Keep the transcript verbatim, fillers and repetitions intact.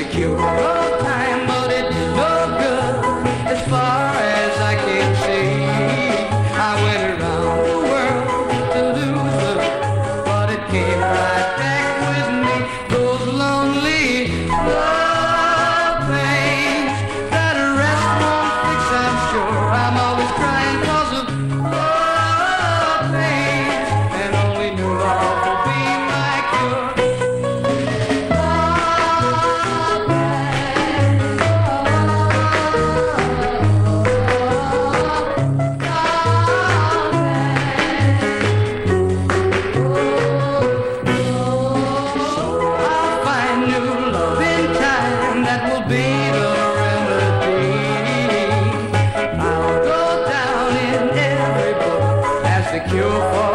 cure all time, but it's no good as far as I can see. I went around the world to lose her, but it came right back with me. Those lonely love pains that a rest won't fix, I'm sure. I'm always crying 'cause of love pains, and only knew love would be my cure. Be the remedy. I'll go down in every book as the cure for